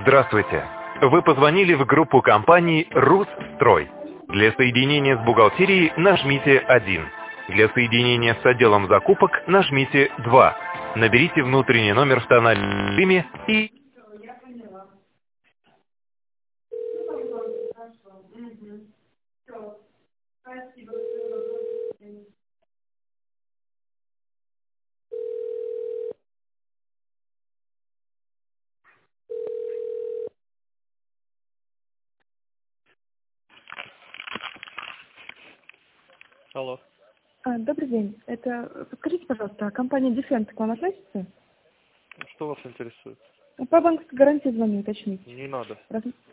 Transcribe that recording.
Здравствуйте. Вы позвонили в группу компаний «Русстрой». Для соединения с бухгалтерией нажмите 1. Для соединения с отделом закупок нажмите 2. Наберите внутренний номер в тональном режиме и... Алло. Добрый день. Подскажите, пожалуйста, компания Defense к вам относится? Что вас интересует? По банковской гарантии звоню уточнить. Не надо.